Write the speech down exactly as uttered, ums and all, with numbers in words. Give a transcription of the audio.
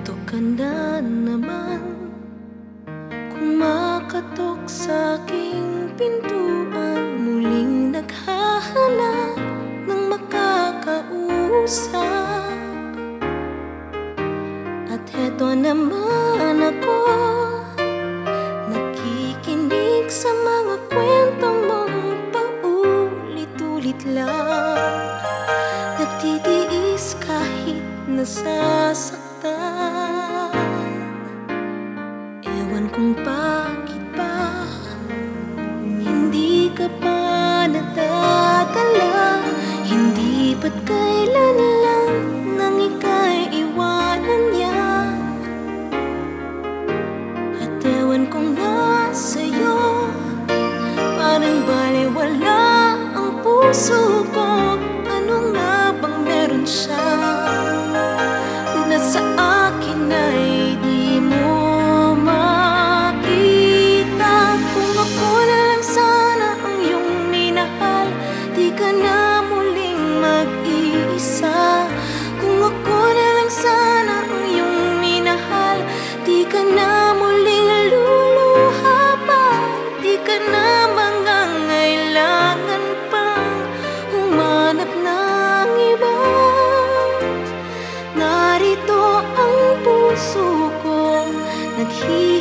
Ito ka na naman, kumakatok sa aking pintuan, muling naghahanap ng makakausap. At heto naman ako, nakikinig sa mga kwento mong paulit-ulit lang, nagtitiis kahit nasasaktan. Ewan kung bakit ba hindi ka pa natadala, hindi ba't kailan lang nang ika'y iwanan niya. At ewan kung nasa'yo, parang balewala ang puso ko. Ano nga bang meron siya na sa akin ay di mo makita? Kung ako na lang sana ang iyong minahal, di ka na muling mag-iisa. Kung ako na lang sana ang iyong minahal, di ka na muling luluha pa, di ka na mangangailangan pang humanap ng iba. Narito ang puso ko, naghihingi